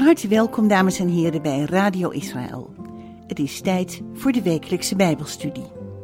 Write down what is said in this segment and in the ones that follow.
harte welkom, dames en heren, bij Radio Israël. Het is tijd voor de wekelijkse Bijbelstudie.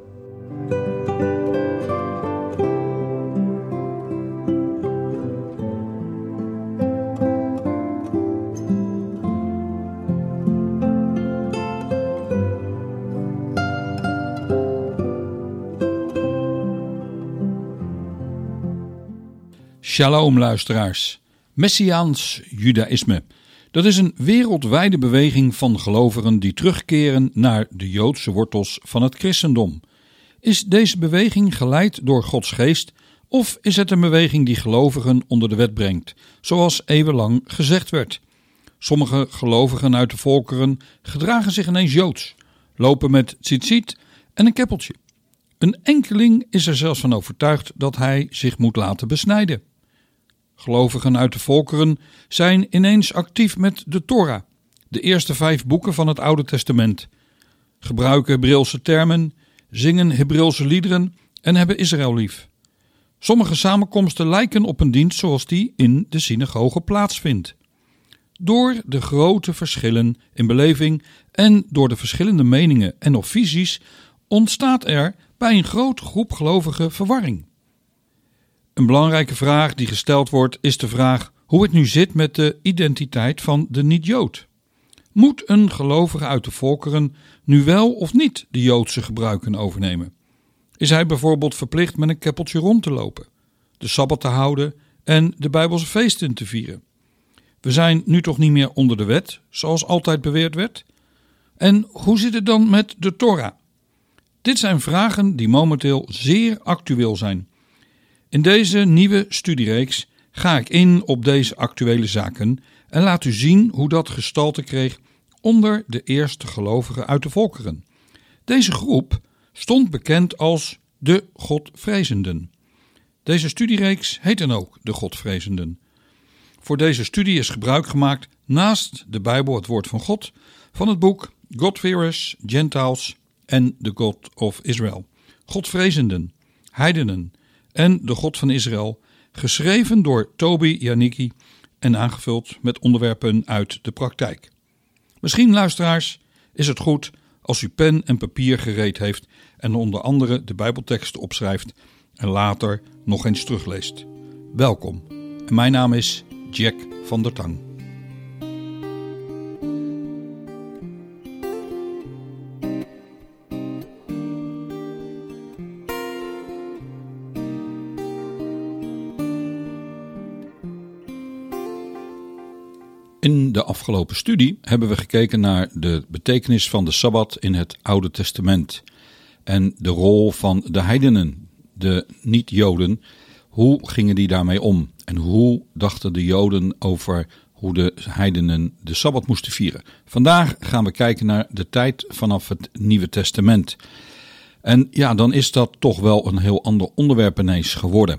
Shalom luisteraars. Messiaans Judaïsme. Dat is een wereldwijde beweging van gelovigen die terugkeren naar de Joodse wortels van het christendom. Is deze beweging geleid door Gods geest of is het een beweging die gelovigen onder de wet brengt, zoals eeuwenlang gezegd werd? Sommige gelovigen uit de volkeren gedragen zich ineens Joods, lopen met tzitzit en een keppeltje. Een enkeling is er zelfs van overtuigd dat hij zich moet laten besnijden. Gelovigen uit de volkeren zijn ineens actief met de Torah, de eerste 5 boeken van het Oude Testament, gebruiken Hebreeuwse termen, zingen Hebreeuwse liederen en hebben Israël lief. Sommige samenkomsten lijken op een dienst zoals die in de synagoge plaatsvindt. Door de grote verschillen in beleving en door de verschillende meningen en of visies ontstaat er bij een grote groep gelovigen verwarring. Een belangrijke vraag die gesteld wordt is de vraag hoe het nu zit met de identiteit van de niet-Jood. Moet een gelovige uit de volkeren nu wel of niet de Joodse gebruiken overnemen? Is hij bijvoorbeeld verplicht met een keppeltje rond te lopen, de Sabbat te houden en de Bijbelse feesten te vieren? We zijn nu toch niet meer onder de wet, zoals altijd beweerd werd? En hoe zit het dan met de Torah? Dit zijn vragen die momenteel zeer actueel zijn. In deze nieuwe studiereeks ga ik in op deze actuele zaken en laat u zien hoe dat gestalte kreeg onder de eerste gelovigen uit de volkeren. Deze groep stond bekend als de Godvrezenden. Deze studiereeks heet dan ook de Godvrezenden. Voor deze studie is gebruik gemaakt naast de Bijbel, het woord van God, van het boek God-fearers, Gentiles en The God of Israel. Godvrezenden, heidenen en de God van Israël, geschreven door Toby Janicki en aangevuld met onderwerpen uit de praktijk. Misschien, luisteraars, is het goed als u pen en papier gereed heeft en onder andere de Bijbelteksten opschrijft en later nog eens terugleest. Welkom, en mijn naam is Jack van der Tang. In de afgelopen studie hebben we gekeken naar de betekenis van de Sabbat in het Oude Testament en de rol van de heidenen, de niet-Joden. Hoe gingen die daarmee om en hoe dachten de Joden over hoe de heidenen de Sabbat moesten vieren? Vandaag gaan we kijken naar de tijd vanaf het Nieuwe Testament. En ja, dan is dat toch wel een heel ander onderwerp ineens geworden.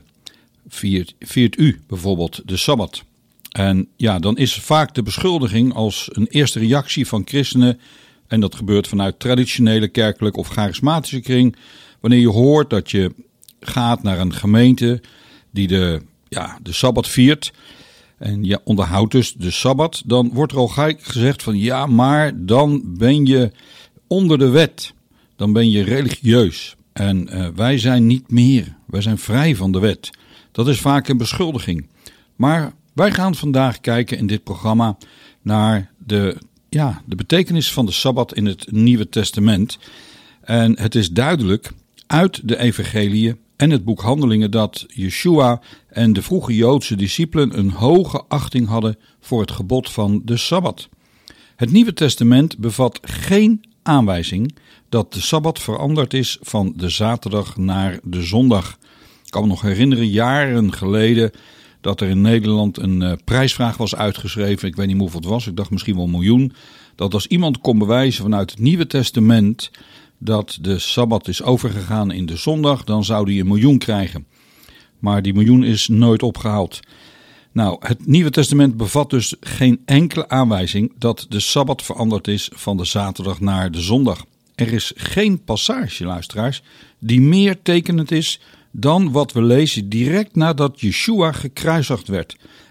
Viert u bijvoorbeeld de Sabbat? En ja, dan is vaak de beschuldiging als een eerste reactie van christenen, en dat gebeurt vanuit traditionele kerkelijke of charismatische kring, wanneer je hoort dat je gaat naar een gemeente die de Sabbat viert en je onderhoudt dus de Sabbat, dan wordt er al gelijk gezegd van ja, maar dan ben je onder de wet, dan ben je religieus en wij zijn niet meer, wij zijn vrij van de wet. Dat is vaak een beschuldiging. Maar wij gaan vandaag kijken in dit programma naar de betekenis van de Sabbat in het Nieuwe Testament. En het is duidelijk uit de evangeliën en het boek Handelingen dat Yeshua en de vroege Joodse discipelen een hoge achting hadden voor het gebod van de Sabbat. Het Nieuwe Testament bevat geen aanwijzing dat de Sabbat veranderd is van de zaterdag naar de zondag. Ik kan me nog herinneren, jaren geleden, dat er in Nederland een prijsvraag was uitgeschreven. Ik weet niet hoeveel het was, ik dacht misschien wel 1 miljoen. Dat als iemand kon bewijzen vanuit het Nieuwe Testament dat de Sabbat is overgegaan in de zondag, dan zou die 1 miljoen krijgen. Maar die 1 miljoen is nooit opgehaald. Nou, het Nieuwe Testament bevat dus geen enkele aanwijzing dat de Sabbat veranderd is van de zaterdag naar de zondag. Er is geen passage, luisteraars, die meer tekenend is dan wat we lezen direct nadat Yeshua gekruisigd werd.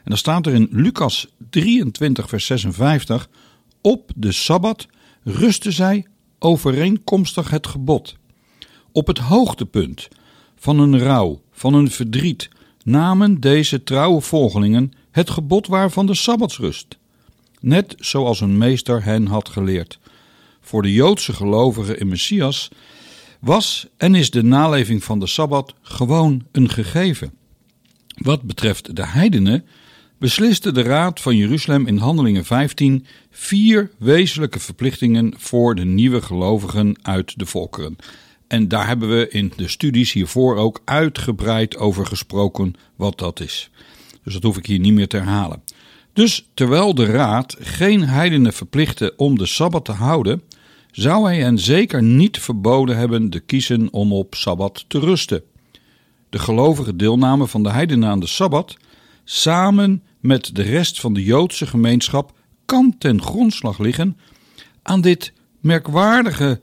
En dan staat er in Lucas 23 vers 56, op de Sabbat rusten zij overeenkomstig het gebod. Op het hoogtepunt van een rouw, van een verdriet, namen deze trouwe volgelingen het gebod waar van de Sabbatsrust. Net zoals een meester hen had geleerd. Voor de Joodse gelovigen in Messias was en is de naleving van de Sabbat gewoon een gegeven. Wat betreft de heidenen besliste de Raad van Jeruzalem in Handelingen 15 4 wezenlijke verplichtingen voor de nieuwe gelovigen uit de volkeren. En daar hebben we in de studies hiervoor ook uitgebreid over gesproken wat dat is. Dus dat hoef ik hier niet meer te herhalen. Dus terwijl de Raad geen heidenen verplichtte om de Sabbat te houden, zou hij hen zeker niet verboden hebben te kiezen om op Sabbat te rusten. De gelovige deelname van de heidenen aan de Sabbat, samen met de rest van de Joodse gemeenschap, kan ten grondslag liggen aan dit merkwaardige,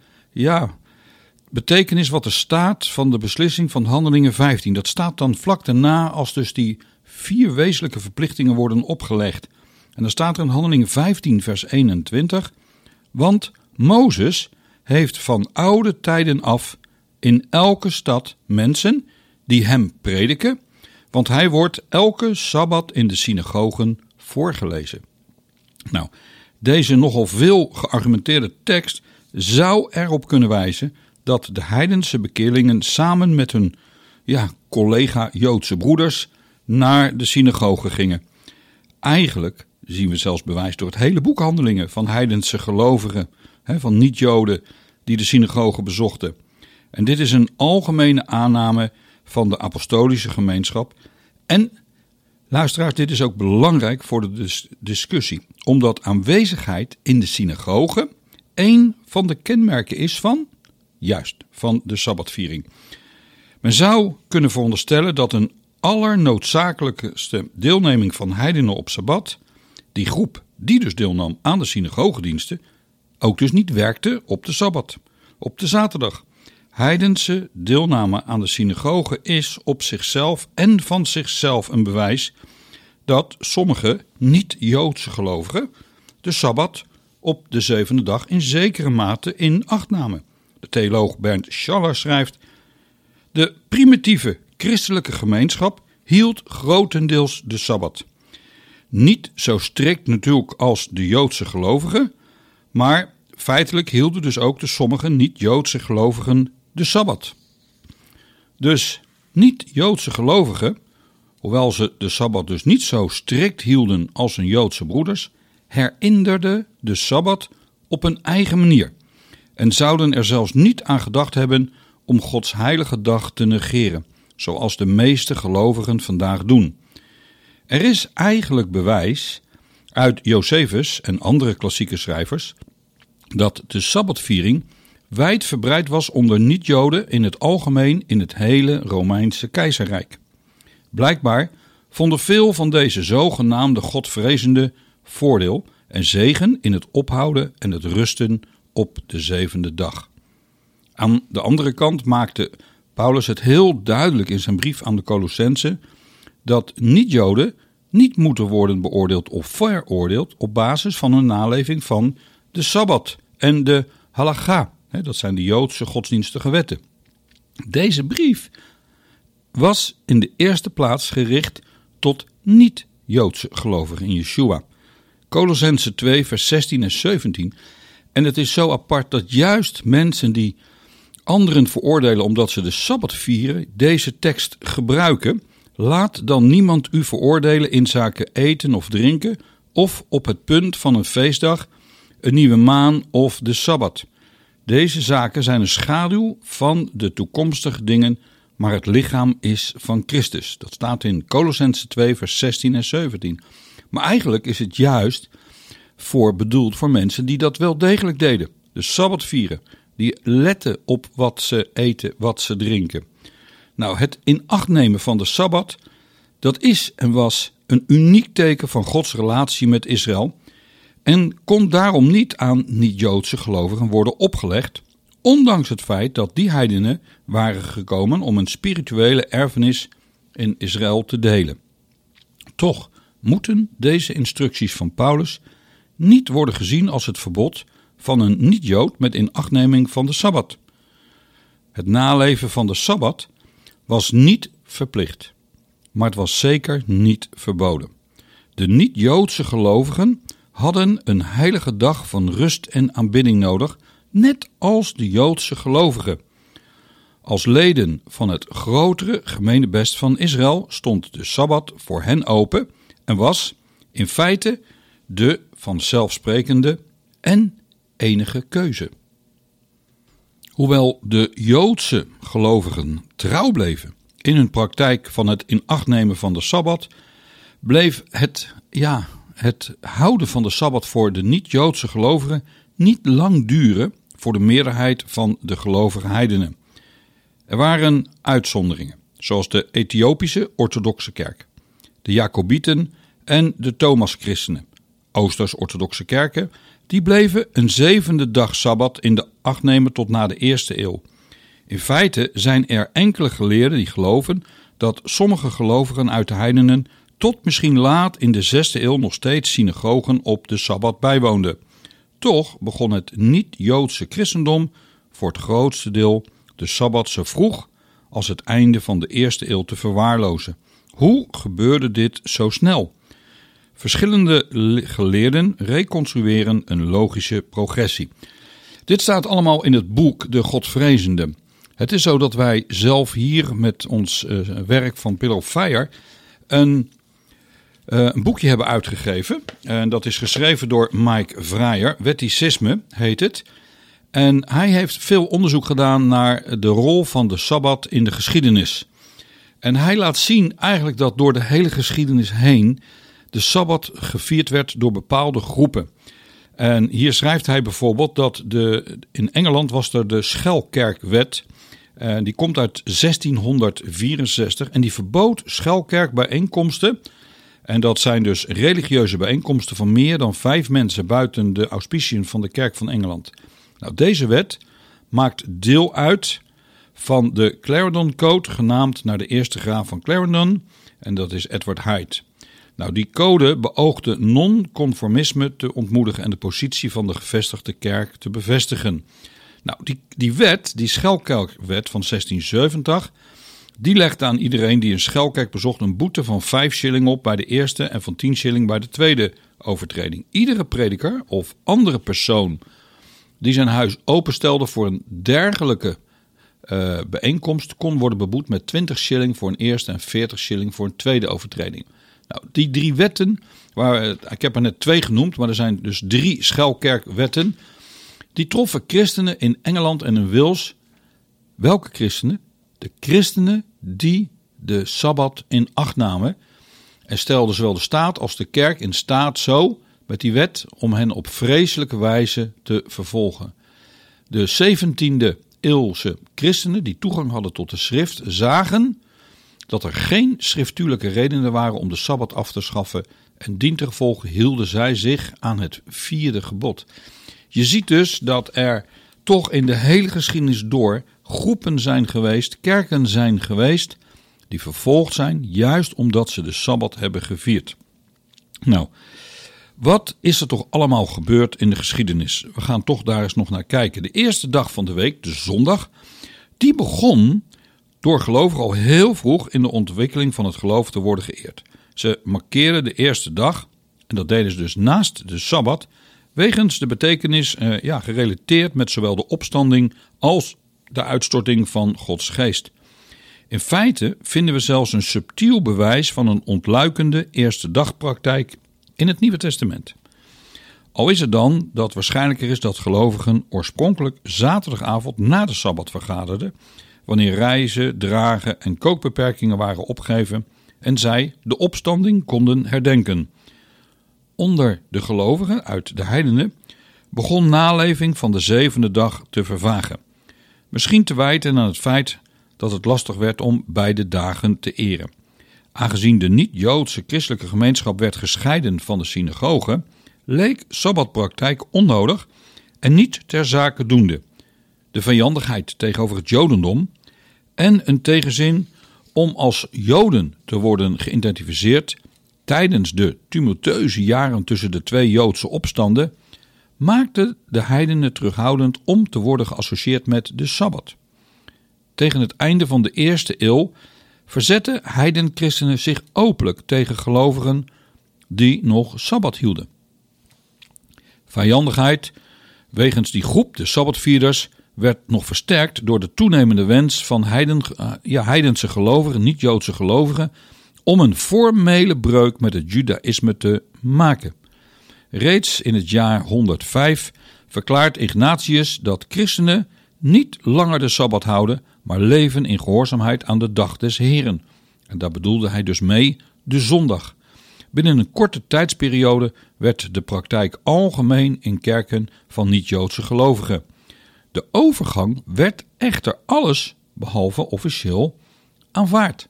betekenis wat er staat van de beslissing van Handelingen 15. Dat staat dan vlak daarna als dus die 4 wezenlijke verplichtingen worden opgelegd. En dan staat er in Handelingen 15 vers 21, want Mozes heeft van oude tijden af in elke stad mensen die hem prediken, want hij wordt elke Sabbat in de synagogen voorgelezen. Nou, deze nogal veel geargumenteerde tekst zou erop kunnen wijzen dat de heidense bekeerlingen samen met hun collega Joodse broeders naar de synagoge gingen. Eigenlijk zien we zelfs bewijs door het hele boek Handelingen van heidense gelovigen, van niet-Joden die de synagoge bezochten. En dit is een algemene aanname van de apostolische gemeenschap. En luisteraars, dit is ook belangrijk voor de discussie, omdat aanwezigheid in de synagoge een van de kenmerken is van de Sabbatviering. Men zou kunnen veronderstellen dat een allernoodzakelijkste deelneming van heidenen op Sabbat, die groep die dus deelnam aan de synagogediensten, ook dus niet werkte op de Sabbat, op de zaterdag. Heidense deelname aan de synagoge is op zichzelf en van zichzelf een bewijs dat sommige niet-Joodse gelovigen de Sabbat op de 7e dag in zekere mate in acht namen. De theoloog Bernd Schaller schrijft: de primitieve christelijke gemeenschap hield grotendeels de Sabbat. Niet zo strikt natuurlijk als de Joodse gelovigen, maar feitelijk hielden dus ook de sommige niet-Joodse gelovigen de Sabbat. Dus niet-Joodse gelovigen, hoewel ze de Sabbat dus niet zo strikt hielden als hun Joodse broeders, herinnerden de Sabbat op een eigen manier en zouden er zelfs niet aan gedacht hebben om Gods heilige dag te negeren, zoals de meeste gelovigen vandaag doen. Er is eigenlijk bewijs uit Josephus en andere klassieke schrijvers dat de Sabbatviering wijdverbreid was onder niet-Joden in het algemeen in het hele Romeinse keizerrijk. Blijkbaar vonden veel van deze zogenaamde godvrezende voordeel en zegen in het ophouden en het rusten op de 7e dag. Aan de andere kant maakte Paulus het heel duidelijk in zijn brief aan de Colossenzen dat niet-Joden niet moeten worden beoordeeld of veroordeeld op basis van hun naleving van de Sabbat en de halacha. Dat zijn de Joodse godsdienstige wetten. Deze brief was in de eerste plaats gericht tot niet-Joodse gelovigen in Yeshua. Colossenzen 2 vers 16 en 17. En het is zo apart dat juist mensen die anderen veroordelen omdat ze de Sabbat vieren, deze tekst gebruiken. Laat dan niemand u veroordelen in zaken eten of drinken of op het punt van een feestdag, een nieuwe maan of de Sabbat. Deze zaken zijn een schaduw van de toekomstige dingen, maar het lichaam is van Christus. Dat staat in Colossenzen 2 vers 16 en 17. Maar eigenlijk is het juist bedoeld voor mensen die dat wel degelijk deden. De Sabbat vieren, die letten op wat ze eten, wat ze drinken. Nou, het in acht nemen van de Sabbat, dat is en was een uniek teken van Gods relatie met Israël en kon daarom niet aan niet-Joodse gelovigen worden opgelegd, ondanks het feit dat die heidenen waren gekomen om een spirituele erfenis in Israël te delen. Toch moeten deze instructies van Paulus niet worden gezien als het verbod van een niet-Jood met inachtneming van de Sabbat. Het naleven van de Sabbat was niet verplicht, maar het was zeker niet verboden. De niet-Joodse gelovigen hadden een heilige dag van rust en aanbidding nodig, net als de Joodse gelovigen. Als leden van het grotere gemeenebest van Israël stond de Sabbat voor hen open en was in feite de vanzelfsprekende en enige keuze. Hoewel de Joodse gelovigen trouw bleven in hun praktijk van het inachtnemen van de Sabbat, bleef het houden van de Sabbat voor de niet-Joodse gelovigen niet lang duren voor de meerderheid van de gelovige heidenen. Er waren uitzonderingen, zoals de Ethiopische orthodoxe kerk, de Jacobieten en de Thomas-christenen. Oosters-orthodoxe kerken, die bleven een 7e dag Sabbat in de acht nemen tot na de 1e eeuw. In feite zijn er enkele geleerden die geloven dat sommige gelovigen uit de heidenen tot misschien laat in de 6e eeuw nog steeds synagogen op de Sabbat bijwoonden. Toch begon het niet-Joodse christendom voor het grootste deel de Sabbat zo vroeg als het einde van de 1e eeuw te verwaarlozen. Hoe gebeurde dit zo snel? Verschillende geleerden reconstrueren een logische progressie. Dit staat allemaal in het boek De Godvrezenden. Het is zo dat wij zelf hier met ons werk van Pillar of Fire een boekje hebben uitgegeven. En dat is geschreven door Mike Vrijer. Wetticisme heet het. En hij heeft veel onderzoek gedaan naar de rol van de Sabbat in de geschiedenis. En hij laat zien eigenlijk dat door de hele geschiedenis heen de Sabbat gevierd werd door bepaalde groepen. En hier schrijft hij bijvoorbeeld dat in Engeland was er de Schelkerkwet. Die komt uit 1664 en die verbood schelkerkbijeenkomsten. En dat zijn dus religieuze bijeenkomsten van meer dan 5 mensen buiten de auspiciën van de Kerk van Engeland. Nou, deze wet maakt deel uit van de Clarendon Code, genaamd naar de eerste graaf van Clarendon. En dat is Edward Hyde. Nou, die code beoogde non-conformisme te ontmoedigen en de positie van de gevestigde kerk te bevestigen. Nou, die wet, die Schelkerkwet van 1670, die legde aan iedereen die een schelkerk bezocht een boete van 5 shilling op bij de eerste en van 10 shilling bij de tweede overtreding. Iedere prediker of andere persoon die zijn huis openstelde voor een dergelijke bijeenkomst kon worden beboet met 20 shilling voor een eerste en 40 shilling voor een tweede overtreding. Nou, die 3 wetten, ik heb er net 2 genoemd, maar er zijn dus 3 schelkerkwetten. Die troffen christenen in Engeland en in Wales. Welke christenen? De christenen die de Sabbat in acht namen. En stelden zowel de staat als de kerk in staat zo met die wet om hen op vreselijke wijze te vervolgen. De 17e eeuwse christenen die toegang hadden tot de schrift zagen dat er geen schriftuurlijke redenen waren om de Sabbat af te schaffen en dientengevolge hielden zij zich aan het 4e gebod. Je ziet dus dat er toch in de hele geschiedenis door groepen zijn geweest, kerken zijn geweest die vervolgd zijn juist omdat ze de Sabbat hebben gevierd. Nou, wat is er toch allemaal gebeurd in de geschiedenis? We gaan toch daar eens nog naar kijken. De eerste dag van de week, de zondag, die begon door gelovigen al heel vroeg in de ontwikkeling van het geloof te worden geëerd. Ze markeerden de eerste dag, en dat deden ze dus naast de Sabbat, wegens de betekenis gerelateerd met zowel de opstanding als de uitstorting van Gods geest. In feite vinden we zelfs een subtiel bewijs van een ontluikende eerste dagpraktijk in het Nieuwe Testament. Al is het dan dat waarschijnlijker is dat gelovigen oorspronkelijk zaterdagavond na de Sabbat vergaderden, wanneer reizen, dragen en kookbeperkingen waren opgeheven en zij de opstanding konden herdenken. Onder de gelovigen uit de heidenen begon naleving van de 7e dag te vervagen. Misschien te wijten aan het feit dat het lastig werd om beide dagen te eren. Aangezien de niet-Joodse christelijke gemeenschap werd gescheiden van de synagoge, leek sabbatpraktijk onnodig en niet ter zake doende. De vijandigheid tegenover het Jodendom en een tegenzin om als Joden te worden geïdentificeerd tijdens de tumultueuze jaren tussen de twee Joodse opstanden maakten de heidenen terughoudend om te worden geassocieerd met de Sabbat. Tegen het einde van de eerste eeuw verzetten heidenchristenen zich openlijk tegen gelovigen die nog Sabbat hielden. Vijandigheid wegens die groep, de Sabbatvierders, werd nog versterkt door de toenemende wens van heidense gelovigen, niet-Joodse gelovigen, om een formele breuk met het judaïsme te maken. Reeds in het jaar 105 verklaart Ignatius dat christenen niet langer de Sabbat houden, maar leven in gehoorzaamheid aan de dag des Heren. En daar bedoelde hij dus mee de zondag. Binnen een korte tijdsperiode werd de praktijk algemeen in kerken van niet-Joodse gelovigen. De overgang werd echter alles behalve officieel aanvaard.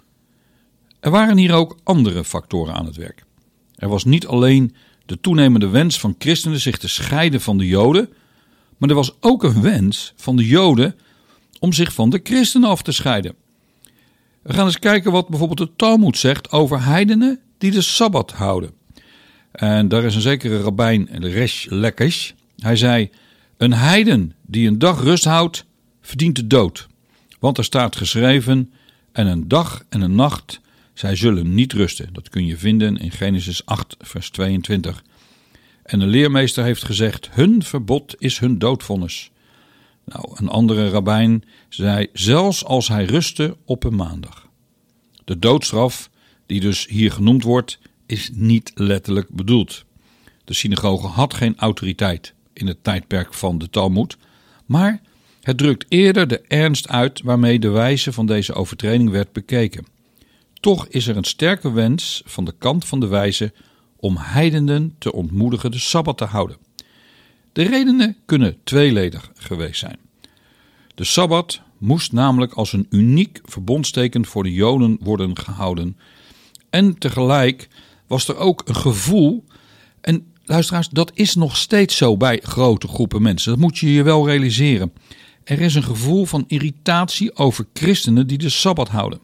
Er waren hier ook andere factoren aan het werk. Er was niet alleen de toenemende wens van christenen zich te scheiden van de Joden, maar er was ook een wens van de Joden om zich van de christenen af te scheiden. We gaan eens kijken wat bijvoorbeeld de Talmud zegt over heidenen die de Sabbat houden. En daar is een zekere rabbijn, Resh Lakish. Hij zei: een heiden die een dag rust houdt, verdient de dood. Want er staat geschreven: en een dag en een nacht, zij zullen niet rusten. Dat kun je vinden in Genesis 8, vers 22. En de leermeester heeft gezegd: hun verbod is hun doodvonnis. Nou, een andere rabbijn zei: zelfs als hij rustte op een maandag. De doodstraf, die dus hier genoemd wordt, is niet letterlijk bedoeld. De synagoge had geen autoriteit in het tijdperk van de Talmud, maar het drukt eerder de ernst uit waarmee de wijze van deze overtreding werd bekeken. Toch is er een sterke wens van de kant van de wijze om heidenen te ontmoedigen de Sabbat te houden. De redenen kunnen tweeledig geweest zijn. De Sabbat moest namelijk als een uniek verbondsteken voor de Joden worden gehouden. En tegelijk was er ook een gevoel, en luisteraars, dat is nog steeds zo bij grote groepen mensen. Dat moet je je wel realiseren. Er is een gevoel van irritatie over christenen die de Sabbat houden.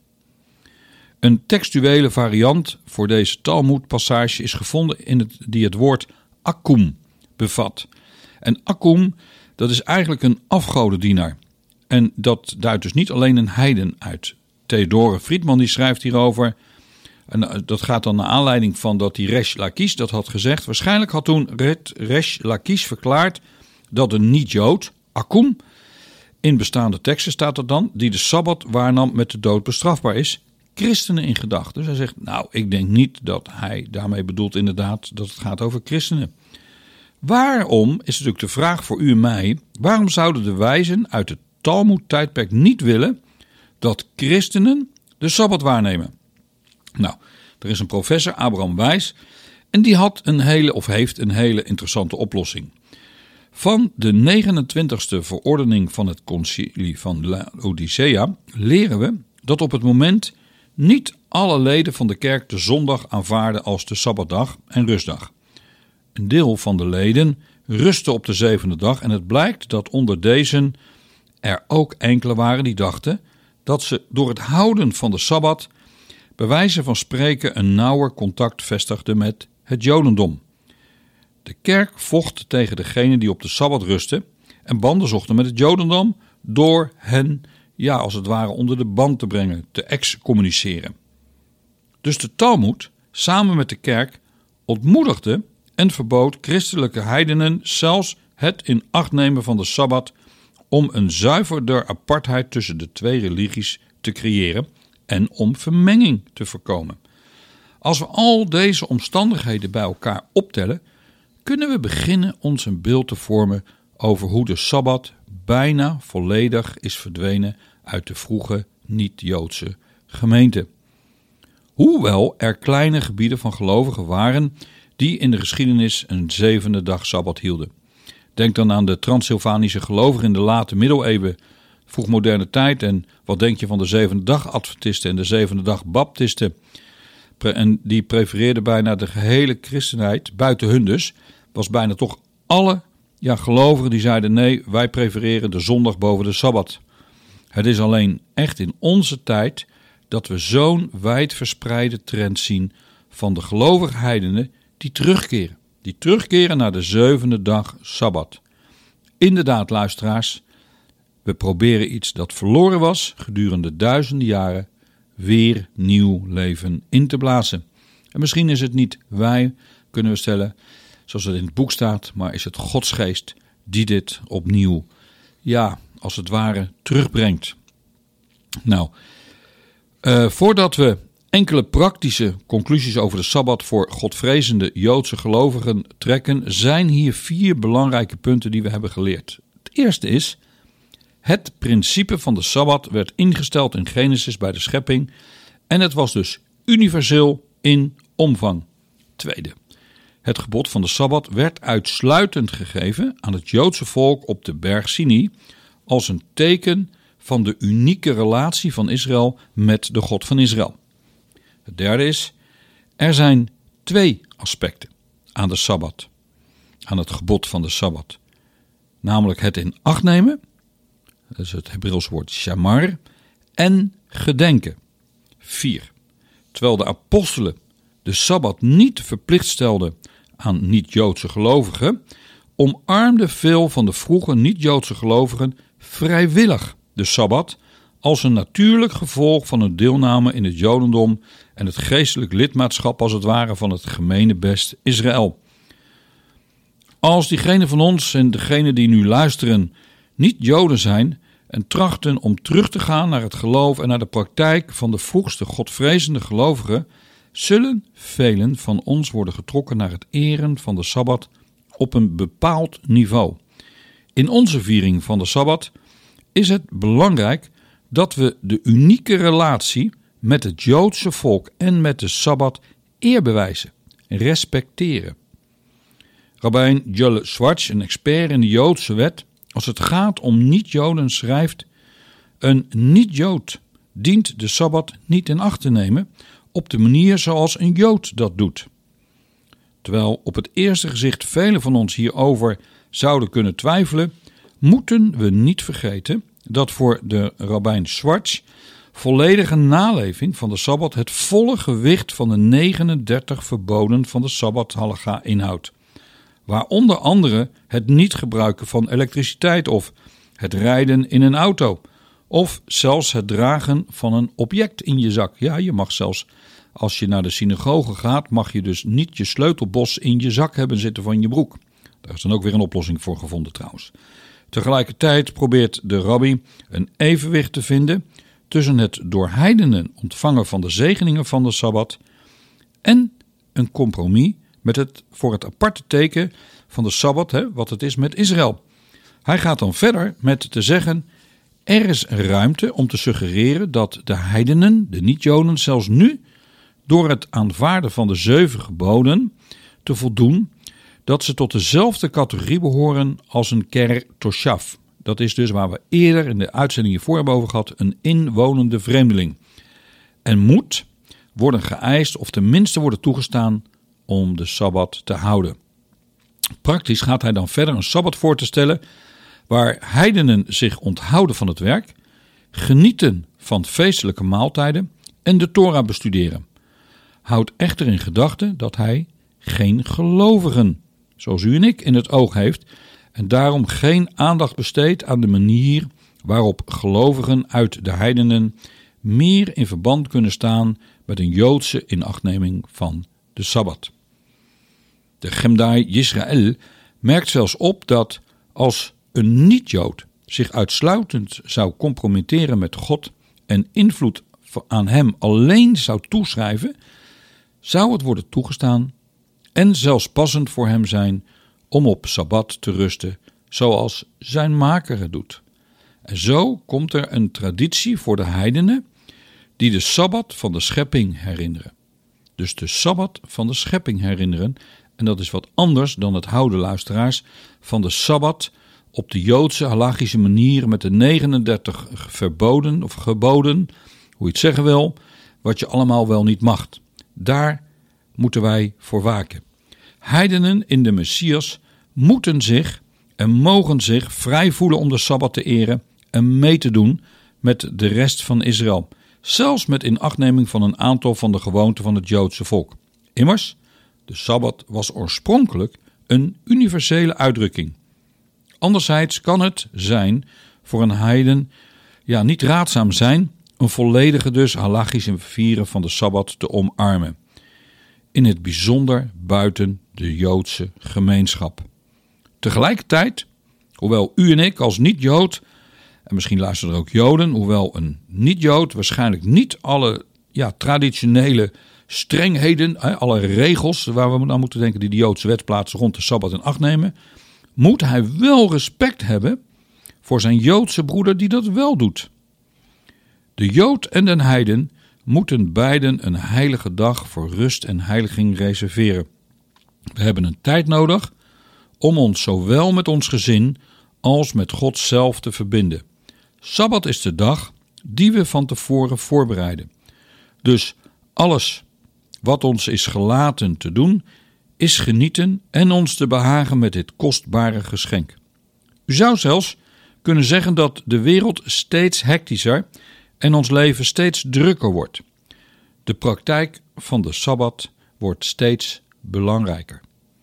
Een textuele variant voor deze Talmud-passage is gevonden die het woord akkum bevat. En akkum, dat is eigenlijk een afgodendienaar. En dat duidt dus niet alleen een heiden uit. Theodore Friedman die schrijft hierover. En dat gaat dan naar aanleiding van dat die Resh Lakish dat had gezegd. Waarschijnlijk had toen Resh Lakish verklaard dat een niet-Jood, akkum, in bestaande teksten staat er dan, die de Sabbat waarnam met de dood bestrafbaar is, christenen in gedachten. Dus hij zegt, nou, ik denk niet dat hij daarmee bedoelt inderdaad dat het gaat over christenen. Waarom, is natuurlijk de vraag voor u en mij, waarom zouden de wijzen uit het Talmud-tijdperk niet willen dat christenen de Sabbat waarnemen? Nou, er is een professor, Abraham Wijs, en die heeft een hele interessante oplossing. Van de 29e verordening van het concilie van Laodicea leren we dat op het moment niet alle leden van de kerk de zondag aanvaarden als de Sabbatdag en rustdag. Een deel van de leden rustte op de zevende dag en het blijkt dat onder deze er ook enkele waren die dachten dat ze door het houden van de Sabbat bij wijze van spreken een nauwer contact vestigden met het Jodendom. De kerk vocht tegen degenen die op de Sabbat rusten en banden zochten met het Jodendom door hen, als het ware onder de band te brengen, te excommuniceren. Dus de Talmud, samen met de kerk, ontmoedigde en verbood christelijke heidenen zelfs het in acht nemen van de Sabbat om een zuiverder apartheid tussen de twee religies te creëren en om vermenging te voorkomen. Als we al deze omstandigheden bij elkaar optellen, kunnen we beginnen ons een beeld te vormen over hoe de Sabbat bijna volledig is verdwenen uit de vroege niet-Joodse gemeente. Hoewel er kleine gebieden van gelovigen waren die in de geschiedenis een zevende dag Sabbat hielden. Denk dan aan de Transylvanische gelovigen in de late middeleeuwen, vroegmoderne tijd. En wat denk je van de zevende dag Adventisten en de zevende dag Baptisten? En die prefereerden bijna de gehele christenheid, buiten hun dus, was bijna toch alle gelovigen die zeiden nee, wij prefereren de zondag boven de Sabbat. Het is alleen echt in onze tijd dat we zo'n wijdverspreide trend zien van de gelovige heidenen die terugkeren. Die terugkeren naar de 7e dag Sabbat. Inderdaad, luisteraars, we proberen iets dat verloren was gedurende duizenden jaren weer nieuw leven in te blazen. En misschien is het niet wij, kunnen we stellen, zoals het in het boek staat, maar is het Gods geest die dit opnieuw, als het ware, terugbrengt. Nou, voordat we enkele praktische conclusies over de Sabbat voor godvrezende Joodse gelovigen trekken, zijn hier 4 belangrijke punten die we hebben geleerd. Het eerste is, het principe van de Sabbat werd ingesteld in Genesis bij de schepping en het was dus universeel in omvang. Tweede, het gebod van de Sabbat werd uitsluitend gegeven aan het Joodse volk op de berg Sinai als een teken van de unieke relatie van Israël met de God van Israël. Het derde is, er zijn 2 aspecten aan de Sabbat, aan het gebod van de Sabbat. Namelijk het in acht nemen, dat is het Hebreeuws woord shamar, en gedenken. 4. Terwijl de apostelen de Sabbat niet verplicht stelden aan niet-Joodse gelovigen, omarmden veel van de vroege niet-Joodse gelovigen vrijwillig de Sabbat als een natuurlijk gevolg van hun deelname in het Jodendom en het geestelijk lidmaatschap als het ware van het gemeenebest Israël. Als diegenen van ons en degenen die nu luisteren niet Joden zijn en trachten om terug te gaan naar het geloof en naar de praktijk van de vroegste godvrezende gelovigen, zullen velen van ons worden getrokken naar het eren van de Sabbat op een bepaald niveau. In onze viering van de Sabbat is het belangrijk dat we de unieke relatie met het Joodse volk en met de Sabbat eer bewijzen, respecteren. Rabbijn Joel Schwartz, een expert in de Joodse wet, als het gaat om niet-Joden, schrijft: een niet-Jood dient de Sabbat niet in acht te nemen op de manier zoals een Jood dat doet. Terwijl op het eerste gezicht velen van ons hierover zouden kunnen twijfelen, moeten we niet vergeten dat voor de Rabbijn Schwartz volledige naleving van de Sabbat het volle gewicht van de 39 verboden van de Sabbat Halacha inhoudt. Waar onder andere het niet gebruiken van elektriciteit of het rijden in een auto of zelfs het dragen van een object in je zak. Ja, je mag zelfs, als je naar de synagoge gaat, mag je dus niet je sleutelbos in je zak hebben zitten van je broek. Daar is dan ook weer een oplossing voor gevonden trouwens. Tegelijkertijd probeert de rabbi een evenwicht te vinden tussen het door heidenen ontvangen van de zegeningen van de Sabbat en een compromis met het voor het aparte teken van de Sabbat, wat het is met Israël. Hij gaat dan verder met te zeggen: er is ruimte om te suggereren dat de heidenen, de niet-Joden, zelfs nu door het aanvaarden van de 7 geboden te voldoen, dat ze tot dezelfde categorie behoren als een ker toshav. Dat is dus waar we eerder in de uitzending hiervoor hebben over gehad, een inwonende vreemdeling. En moet worden geëist of tenminste worden toegestaan om de Sabbat te houden. Praktisch gaat hij dan verder een Sabbat voor te stellen waar heidenen zich onthouden van het werk, genieten van feestelijke maaltijden en de Torah bestuderen. Houd echter in gedachten dat hij geen gelovigen, zoals u en ik, in het oog heeft en daarom geen aandacht besteedt aan de manier waarop gelovigen uit de heidenen meer in verband kunnen staan met een Joodse inachtneming van de Sabbat. De Gemdai Yisrael merkt zelfs op dat als een niet-Jood zich uitsluitend zou compromitteren met God en invloed aan hem alleen zou toeschrijven, zou het worden toegestaan en zelfs passend voor hem zijn om op Sabbat te rusten, zoals zijn maker het doet. En zo komt er een traditie voor de heidenen die de Sabbat van de schepping herinneren. Dus de Sabbat van de schepping herinneren. En dat is wat anders dan het houden, luisteraars, van de Sabbat op de Joodse halachische manier met de 39 verboden of geboden, hoe je het zeggen wil, wat je allemaal wel niet mag. Daar moeten wij voor waken. Heidenen in de Messias moeten zich en mogen zich vrij voelen om de Sabbat te eren en mee te doen met de rest van Israël. Zelfs met inachtneming van een aantal van de gewoonten van het Joodse volk. Immers, de Sabbat was oorspronkelijk een universele uitdrukking. Anderzijds kan het zijn voor een heiden niet raadzaam zijn een volledige dus halachische vieren van de Sabbat te omarmen. In het bijzonder buiten de Joodse gemeenschap. Tegelijkertijd, hoewel u en ik als niet-Jood, en misschien luisteren er ook Joden, hoewel een niet-Jood waarschijnlijk niet alle traditionele strengheden, alle regels waar we aan moeten denken die de Joodse wetsplaatsen rond de Sabbat in acht nemen, moet hij wel respect hebben voor zijn Joodse broeder die dat wel doet. De Jood en de heiden moeten beiden een heilige dag voor rust en heiliging reserveren. We hebben een tijd nodig om ons zowel met ons gezin als met God zelf te verbinden. Sabbat is de dag die we van tevoren voorbereiden. Dus alles wat ons is gelaten te doen, is genieten en ons te behagen met dit kostbare geschenk. U zou zelfs kunnen zeggen dat de wereld steeds hectischer en ons leven steeds drukker wordt. De praktijk van de Sabbat wordt steeds belangrijker.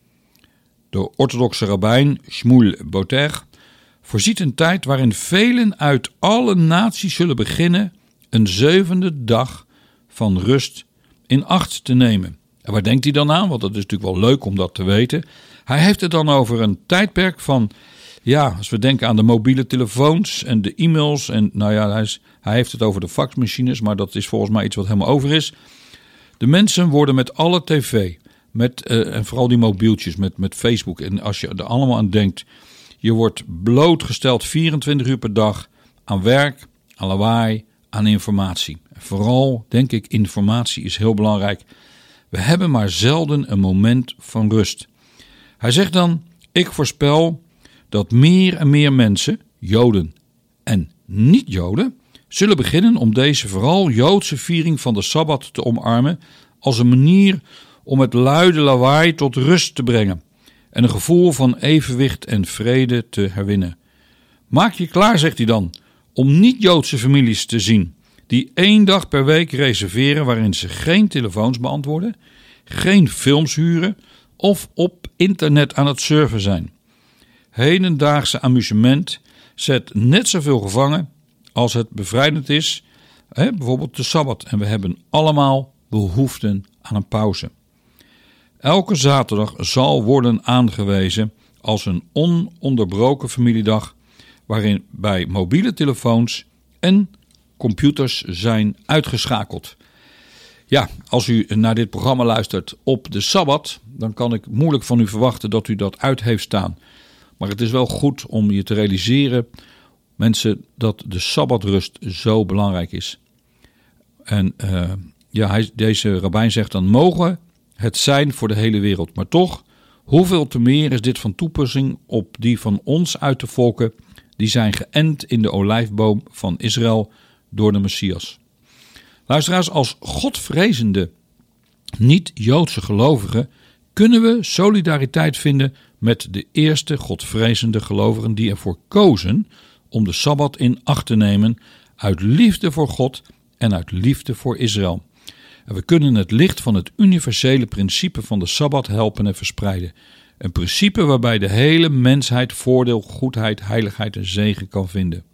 De orthodoxe rabbijn Shmuel Boter voorziet een tijd waarin velen uit alle naties zullen beginnen een 7e dag van rust in acht te nemen. En waar denkt hij dan aan? Want dat is natuurlijk wel leuk om dat te weten. Hij heeft het dan over een tijdperk van, als we denken aan de mobiele telefoons en de e-mails. En hij heeft het over de faxmachines, maar dat is volgens mij iets wat helemaal over is. De mensen worden met alle tv, en vooral die mobieltjes, met Facebook. En als je er allemaal aan denkt, je wordt blootgesteld 24 uur per dag aan werk, aan lawaai, aan informatie. En vooral, denk ik, informatie is heel belangrijk. We hebben maar zelden een moment van rust. Hij zegt dan, ik voorspel dat meer en meer mensen, Joden en niet-Joden, zullen beginnen om deze vooral Joodse viering van de Sabbat te omarmen als een manier om het luide lawaai tot rust te brengen en een gevoel van evenwicht en vrede te herwinnen. Maak je klaar, zegt hij dan, om niet-Joodse families te zien die 1 dag per week reserveren waarin ze geen telefoons beantwoorden, geen films huren of op internet aan het surfen zijn. Hedendaagse amusement zet net zoveel gevangen als het bevrijdend is, bijvoorbeeld de Sabbat. En we hebben allemaal behoefte aan een pauze. Elke zaterdag zal worden aangewezen als een ononderbroken familiedag waarin bij mobiele telefoons en computers zijn uitgeschakeld. Ja, als u naar dit programma luistert op de Sabbat, dan kan ik moeilijk van u verwachten dat u dat uit heeft staan. Maar het is wel goed om je te realiseren, mensen, dat de Sabbatrust zo belangrijk is. En deze rabbijn zegt dan, mogen het zijn voor de hele wereld. Maar toch, hoeveel te meer is dit van toepassing op die van ons uit de volken, die zijn geënt in de olijfboom van Israël door de Messias. Luisteraars, als godvrezende niet-Joodse gelovigen kunnen we solidariteit vinden met de eerste godvrezende gelovigen die ervoor kozen om de Sabbat in acht te nemen uit liefde voor God en uit liefde voor Israël. En we kunnen het licht van het universele principe van de Sabbat helpen en verspreiden. Een principe waarbij de hele mensheid voordeel, goedheid, heiligheid en zegen kan vinden.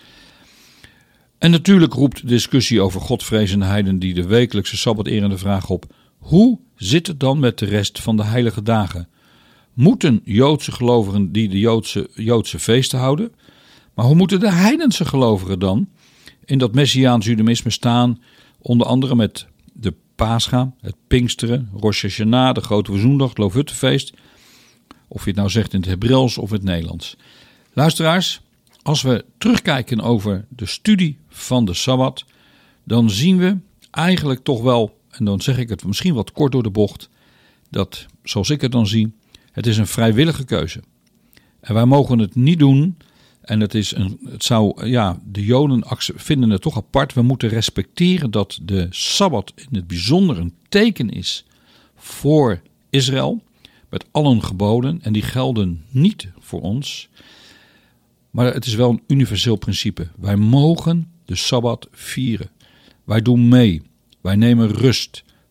En natuurlijk roept de discussie over godvrezende heiden die de wekelijkse Sabbat erende vraag op: hoe zit het dan met de rest van de heilige dagen? Moeten Joodse gelovigen die de Joodse feesten houden? Maar hoe moeten de heidense gelovigen dan in dat Messiaans Judaïsme staan, onder andere met de Pascha, het Pinksteren, Rosh Hashanah, de Grote Verzoendag, het Loofhuttenfeest, of je het nou zegt in het Hebreeuws of het Nederlands. Luisteraars, als we terugkijken over de studie van de Sabbat, dan zien we eigenlijk toch wel, en dan zeg ik het misschien wat kort door de bocht, dat, zoals ik het dan zie, het is een vrijwillige keuze. En wij mogen het niet doen, en de Joden vinden het toch apart. We moeten respecteren dat de Sabbat in het bijzonder een teken is voor Israël, met allen geboden, en die gelden niet voor ons. Maar het is wel een universeel principe. Wij mogen de Sabbat vieren. Wij doen mee. Wij nemen rust.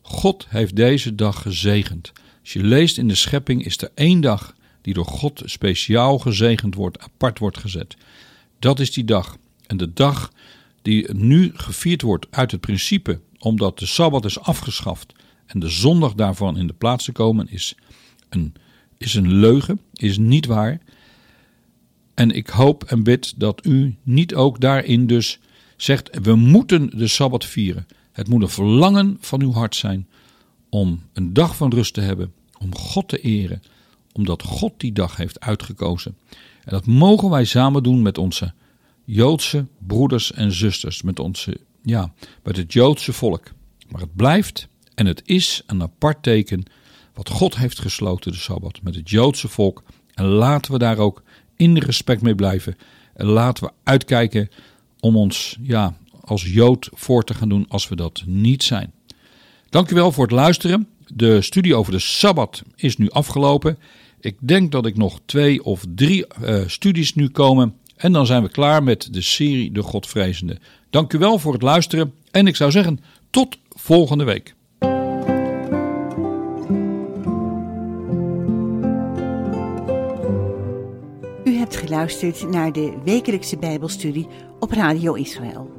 God heeft deze dag gezegend. Als je leest in de schepping is er 1 dag die door God speciaal gezegend wordt, apart wordt gezet. Dat is die dag. En de dag die nu gevierd wordt uit het principe, omdat de Sabbat is afgeschaft en de zondag daarvan in de plaats te komen, is een leugen, is niet waar. En ik hoop en bid dat u niet ook daarin dus zegt, we moeten de Sabbat vieren. Het moet een verlangen van uw hart zijn om een dag van rust te hebben, om God te eren, omdat God die dag heeft uitgekozen. En dat mogen wij samen doen met onze Joodse broeders en zusters, met het Joodse volk. Maar het blijft en het is een apart teken wat God heeft gesloten, de Sabbat, met het Joodse volk. En laten we daar ook in respect mee blijven. En laten we uitkijken om ons als Jood voor te gaan doen als we dat niet zijn. Dank u wel voor het luisteren. De studie over de Sabbat is nu afgelopen. Ik denk dat ik nog 2 of 3 studies nu komen. En dan zijn we klaar met de serie De Godvrezende. Dank u wel voor het luisteren. En ik zou zeggen, tot volgende week. U hebt geluisterd naar de wekelijkse Bijbelstudie op Radio Israël.